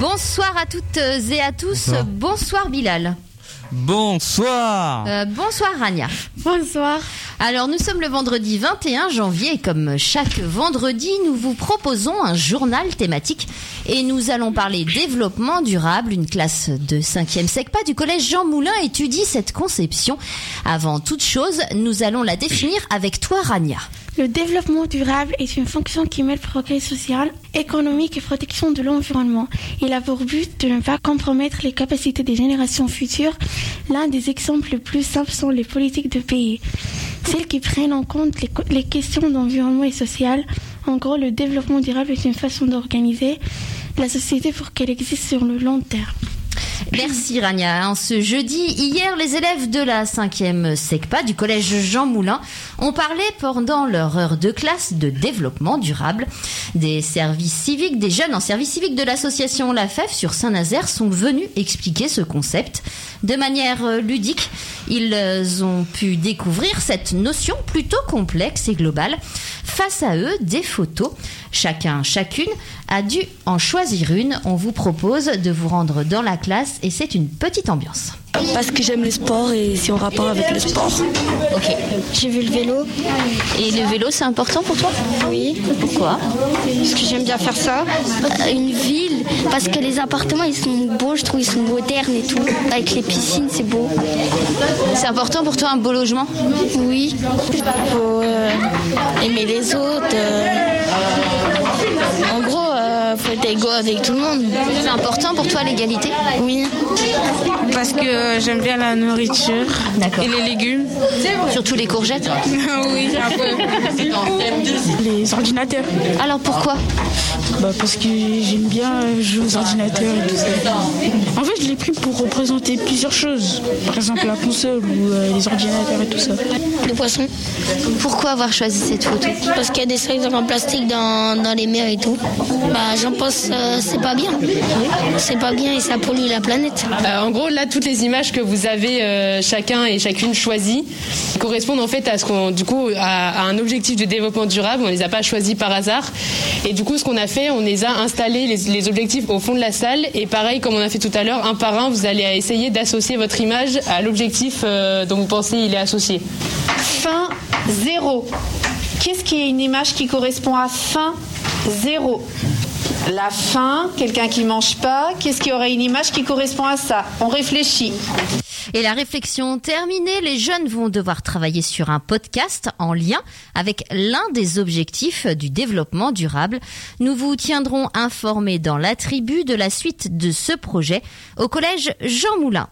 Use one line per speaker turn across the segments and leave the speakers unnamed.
Bonsoir à toutes et à tous. Bonsoir Bilal.
Bonsoir.
Bonsoir Rania.
Bonsoir.
Alors nous sommes le vendredi 21 janvier et comme chaque vendredi nous vous proposons un journal thématique et nous allons parler développement durable. Une classe de 5e SECPA du collège Jean Moulin étudie cette conception. Avant toute chose, nous allons la définir avec toi Rania.
Le développement durable est une fonction qui mêle progrès social, économique et protection de l'environnement. Il a pour but de ne pas compromettre les capacités des générations futures. L'un des exemples les plus simples sont les politiques de pays, celles qui prennent en compte les questions d'environnement et social. En gros, le développement durable est une façon d'organiser la société pour qu'elle existe sur le long terme.
Merci Rania. En ce jeudi, hier, les élèves de la 5e SECPA du collège Jean Moulin ont parlé pendant leur heure de classe de développement durable. Des services civiques, des jeunes en service civique de l'association La Fève sur Saint-Nazaire sont venus expliquer ce concept. De manière ludique, ils ont pu découvrir cette notion plutôt complexe et globale. Face à eux, des photos. Chacune a dû en choisir une. On vous propose de vous rendre dans la classe et c'est une petite ambiance.
Parce que j'aime le sport et c'est en rapport avec le sport.
Ok.
J'ai vu le vélo.
Et le vélo, c'est important pour toi ?
Oui.
Pourquoi ?
Parce que j'aime bien faire ça.
Une ville, parce que les appartements ils sont beaux, je trouve ils sont modernes et tout. Avec les piscines, c'est beau.
C'est important pour toi un beau logement ?
Oui. Il faut aimer les autres. En gros, faut être égaux avec tout le monde.
C'est important pour toi l'égalité ?
Oui.
Parce que j'aime bien la nourriture.
D'accord.
Et les légumes.
Surtout les courgettes ?
Oui, un peu.
Les ordinateurs.
Alors pourquoi ?
Parce que j'aime bien jouer aux ordinateurs et tout ça. En fait, je l'ai pris pour représenter plusieurs choses. Par exemple, la console ou les ordinateurs et tout ça.
Les poissons.
Pourquoi avoir choisi cette photo ?
Parce qu'il y a des sacs en plastique dans les mers et tout. J'en pense c'est pas bien. C'est pas bien et ça pollue la planète.
En gros, là, toutes les images que vous avez chacun et chacune choisies correspondent en fait à un objectif de développement durable. On les a pas choisis par hasard. Et du coup, ce qu'on a fait, on les a installés, les objectifs au fond de la salle. Et pareil, comme on a fait tout à l'heure, un par un, vous allez essayer d'associer votre image à l'objectif dont vous pensez il est associé.
Fin 0. Qu'est-ce qui est une image qui correspond à fin 0 ? La faim, quelqu'un qui mange pas, qu'est-ce qui aurait une image qui correspond à ça ? On réfléchit.
Et la réflexion terminée, les jeunes vont devoir travailler sur un podcast en lien avec l'un des objectifs du développement durable. Nous vous tiendrons informés dans la tribu de la suite de ce projet au collège Jean Moulin.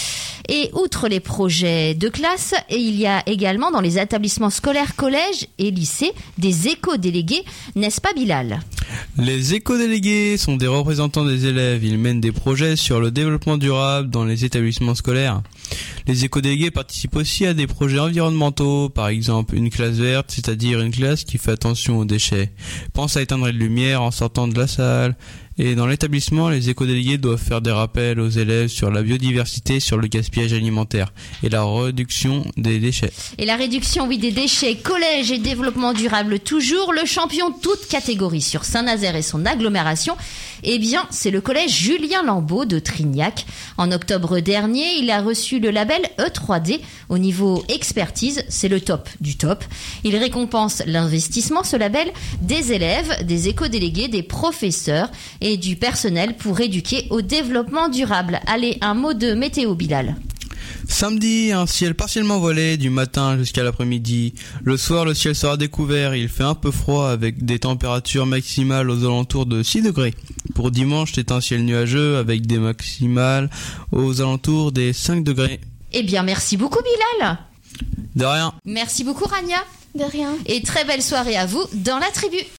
Et outre les projets de classe, il y a également dans les établissements scolaires, collèges et lycées des éco-délégués, n'est-ce pas Bilal ?
Les éco-délégués sont des représentants des élèves. Ils mènent des projets sur le développement durable dans les établissements scolaires. Les éco-délégués participent aussi à des projets environnementaux, par exemple une classe verte, c'est-à-dire une classe qui fait attention aux déchets. Pense à éteindre les lumières en sortant de la salle. Et dans l'établissement, les éco-délégués doivent faire des rappels aux élèves sur la biodiversité, sur le gaspillage alimentaire et la réduction des déchets.
Et la réduction, oui, des déchets, collège et développement durable toujours. Le champion toute catégorie sur Saint-Nazaire et son agglomération, eh bien, c'est le collège Julien Lambeau de Trignac. En octobre dernier, il a reçu le label E3D au niveau expertise. C'est le top du top. Il récompense l'investissement, ce label, des élèves, des éco-délégués, des professeurs et du personnel pour éduquer au développement durable. Allez, un mot de météo, Bilal.
Samedi, un ciel partiellement voilé du matin jusqu'à l'après-midi. Le soir, le ciel sera découvert. Il fait un peu froid avec des températures maximales aux alentours de 6 degrés. Pour dimanche, c'est un ciel nuageux avec des maximales aux alentours des 5 degrés.
Eh bien, merci beaucoup, Bilal.
De rien.
Merci beaucoup, Rania.
De rien.
Et très belle soirée à vous dans la tribu.